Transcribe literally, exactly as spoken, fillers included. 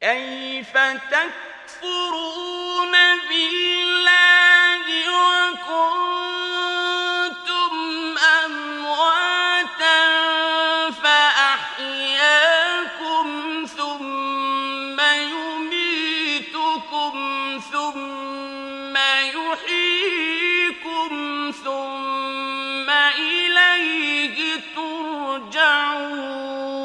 كيف تكفرون بالله وكنتم أمواتا فأحياكم ثم يميتكم ثم يحييكم ثم إليه ترجعون